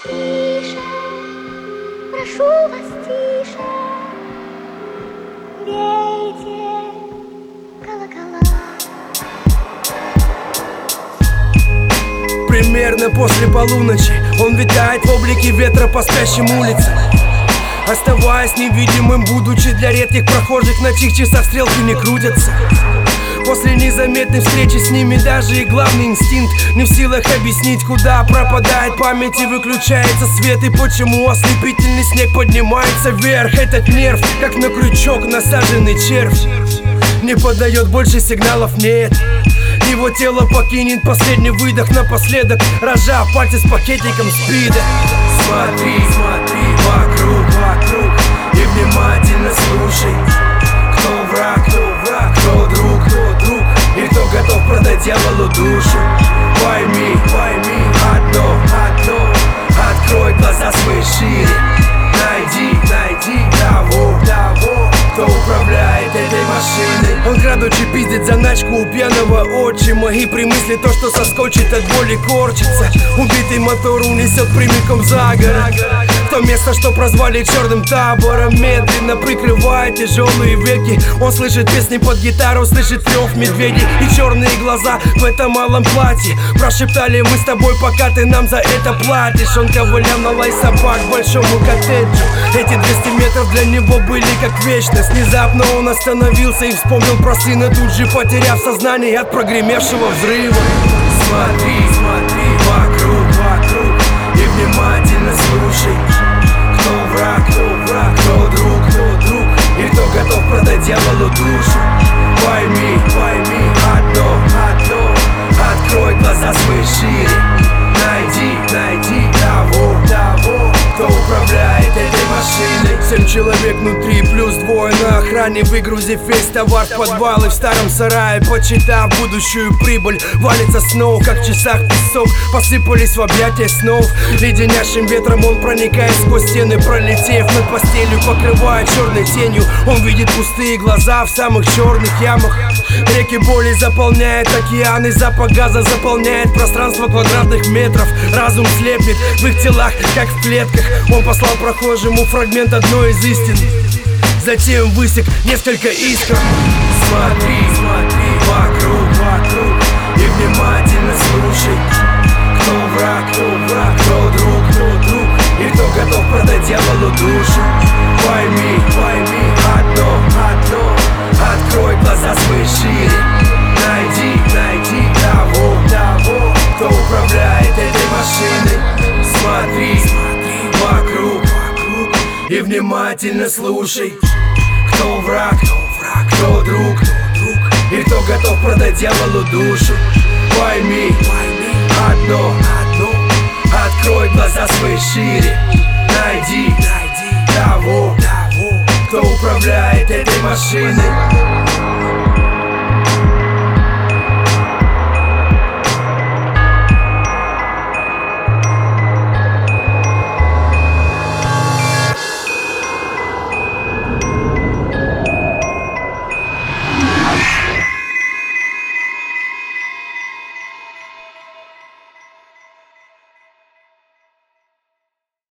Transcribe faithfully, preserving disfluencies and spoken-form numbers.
тише, прошу вас, тише, бейте колокола. Примерно после полуночи он витает в облике ветра по спящим улицам, оставаясь невидимым, будучи для редких прохожих. На чьих часах стрелки не крутятся. После незаметной встречи с ними даже и главный инстинкт не в силах объяснить, куда пропадает память и выключается свет, и почему ослепительный снег поднимается вверх. Этот нерв, как на крючок насаженный червь, не подает больше сигналов, нет. Его тело покинет последний выдох напоследок, разжав пальцы с пакетиком спида. Смотри, смотри вокруг, вокруг и внимательно слушай. Кто враг, кто враг, кто друг, кто друг, и кто готов продать дьяволу душу. Пойми, пойми одно, одно, открой глаза свои шире. Найди, найди того, того, кто управляет этой машиной. Он, крадучи, пиздит заначку у пьяного отчима, и при мысли то, что соскочит от боли, корчится. Убитый мотор унесет прямиком за город, в то место, что прозвали черным табором. Медленно прикрывая тяжелые веки, он слышит песни под гитару, слышит рев медведей и черные глаза в этом малом платье. Прошептали: мы с тобой, пока ты нам за это платишь. Он ковылял на лай собак к большому коттеджу. Эти двести метров для него были как вечность. Внезапно он остановился и вспомнил про сына, тут же потеряв сознание от прогремевшего взрыва. Смотри, смотри вокруг, вокруг и внимательно слушай. Кто враг, кто враг, кто друг, кто друг, и кто готов продать дьяволу душу. Пойми, пойми одно, одно, открой глаза свои шире. Найди, найди того, того, кто управляет этой машиной. Семь человек внутри, плюс двое на охране. Выгрузив весь товар в подвалы в старом сарае, подсчитав будущую прибыль, валится снова, как в часах песок. Посыпались в объятия снов. Леденящим ветром он проникает сквозь стены, пролетев над постелью, покрывая черной тенью. Он видит пустые глаза в самых черных ямах. Реки боли заполняют океаны, запах газа заполняет пространство квадратных метров. Разум слепнет в их телах, как в клетках. Он послал прохожему фрагмент одной из истин, затем высек несколько искр. Смотри, смотри вокруг, вокруг и внимательно слушай. Кто враг, кто враг, кто друг, кто друг, и кто готов продать дьяволу душу. Пойми, пойми одно, одно, открой глаза свои шире. Найди, найди того, того, кто управляет этой машиной. Смотри, смотри вокруг, вокруг и внимательно слушай. Кто враг, кто враг, кто друг, кто друг, и кто готов продать дьяволу душу. Пойми, пойми одно, одно, открой глаза свои шире. Найди, найди того, того, кто управляет этой машиной.